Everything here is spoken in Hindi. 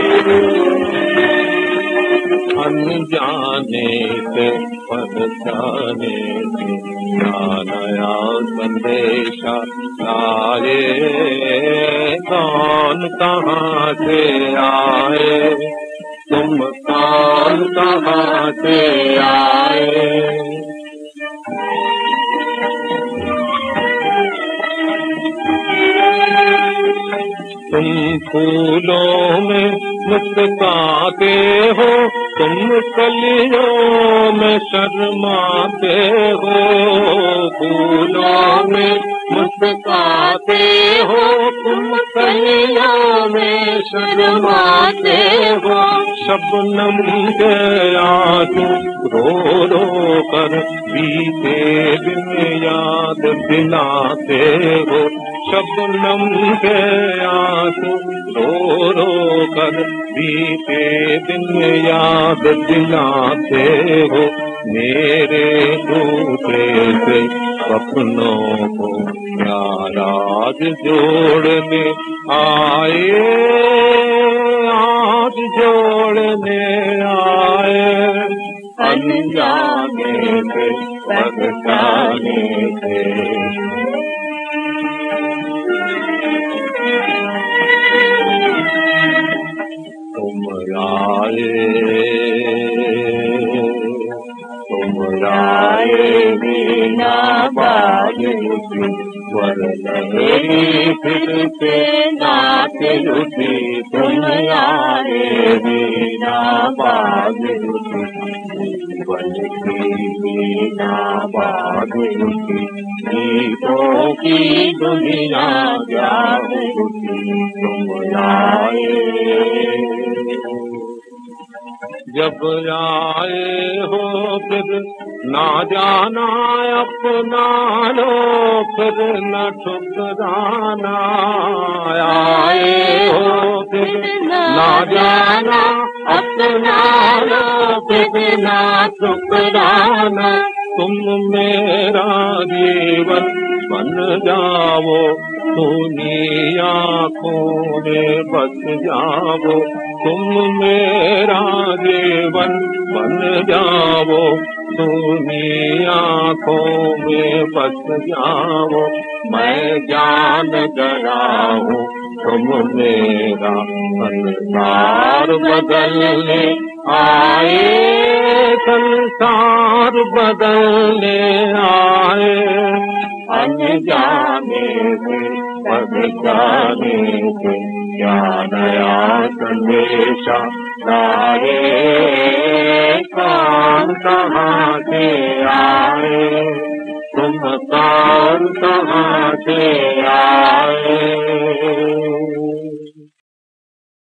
अनजाने से पहचाने से नया संदेशा लाए, कौन कहाँ से आए, तुम कौन कहाँ से आए। तुम फूलों में मुस्कुराते हो, तुम कलियों में शर्माते हो। फूलों में मुस्कुराते हो, तुम कलियों में शर्माते हो। शबनम के आंसू रो रो कर बीते दिन याद दिलाते हो। शबनम के आंसू रो रो कर बीते दिन याद दिलाते हो। मेरे दूसरे से सपनों को नाराज जोड़ने आए, आज जोड़ने आए। अनजाने से पहचाने से तुम आए बिना बाजू वरलहरी फिर से नाते उठी। तुम आए बिना बाजू बिना बाजू गीतों की दुनिया जाग उठी। तुम आए जब आए हो फिर ना जाना अपना लो, फिर न ठुकराना। आए हो फिर ना जाना अपना लो, फिर न ठुकराना। तुम मेरा जीवन बन जाओ, सुनी आँखों में बस जाओ। तुम मेरा जीवन बन जाओ, सुनी आँखों में बस जाओ। मैं जान गया हूँ तुम मेरा संसार बदलने आए, संसार बदलने आए। अनजाने से पहचाने से क्या नया संदेशा लाए, कौन कहाँ से आए, तुम कौन कहाँ से आए।